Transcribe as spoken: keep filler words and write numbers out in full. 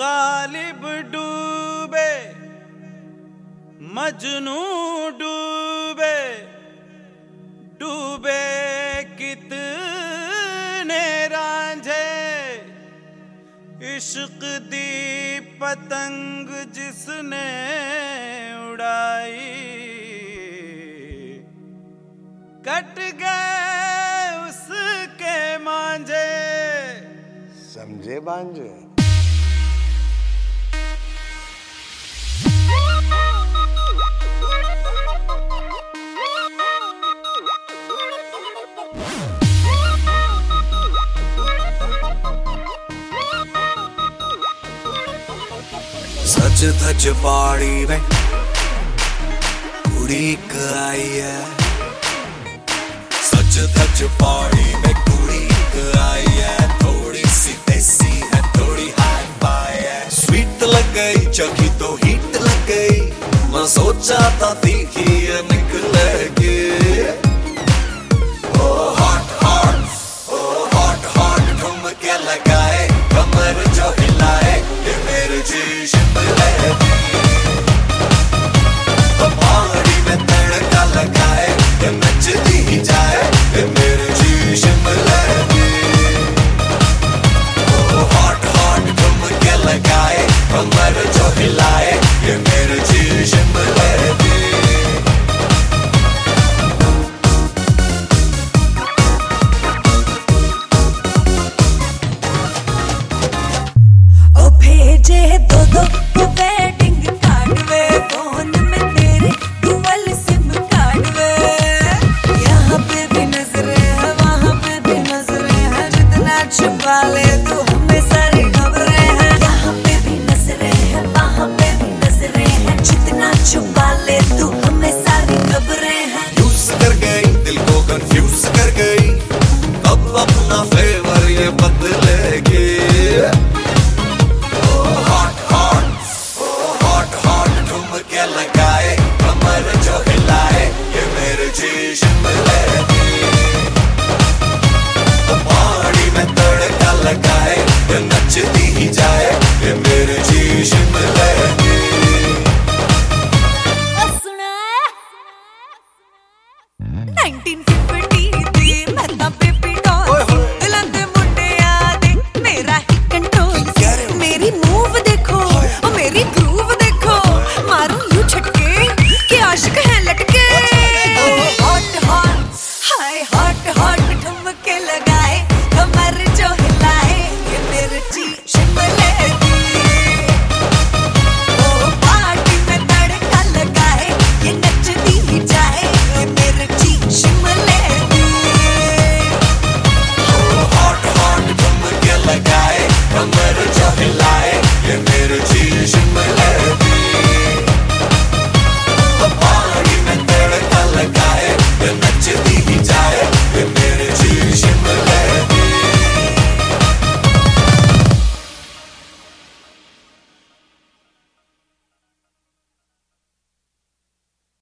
गालिब डूबे मजनू डूबे डूबे कितने रांझे इश्क दी पतंग जिसने उड़ाई कट गए उसके मांझे। समझे बांझे? सच धज पहाड़ी में कुड़ी एक आई है, सच धज पहाड़ी में कुड़ी एक आई है। थोड़ी सी देसी है, थोड़ी हाई फाई है। स्वीट लग गई चखी तो हीट लग गई, मैं सोचा था तीखी है निकलेगी। Oh hot hot oh hot hot ठुमके लगाए कमर जो हिलाए ये मेरे जी शिमले की। तो पहाड़ी में तड़का लगाए ये नचती ही जाए ये मेरे जी शिमले की। ओ हॉट हॉट ठुमके लगाए कमर जो हिलाए ये मेरे जी शिमले की। भेजे दो दो तो वेडिंग कार्ड वे फोन में तेरे डुअल सिम कार्ड वे। यहाँ पे भी नजरे है वहाँ पे भी नजरे है, जितना छुपा ले तू हमें सारी खबरें हैं। यहाँ पे भी नजरे है वहाँ पे भी नजरे है, जितना छुपा ले तू हमें सारी खबरें हैं। यूज कर गई दिल को कंफ्यूज कर गई, अब अपना फेवर ये बदलेगी। लगाए कमर जो हिलाए ये मेरे जी शिमले की। तो पहाड़ी में तड़का लगाए ये नचती ही जाए ये मेरे जी शिमले।